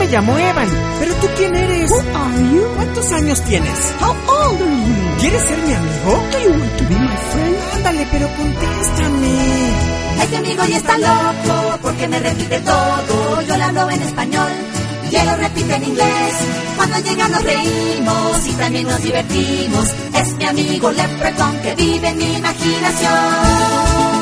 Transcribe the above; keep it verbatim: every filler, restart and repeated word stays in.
me llamo Evan. ¿Pero tú quién eres? Who are you? ¿Cuántos años tienes? How old are you? ¿Quieres ser mi amigo? Do you want to be my friend? Ándale, pero contéstame. Este amigo ya está loco porque me repite todo. Yo le hablo en español y él lo repite en inglés. Cuando llega nos reímos y también nos divertimos. Es mi amigo Leprechaun que vive en mi imaginación.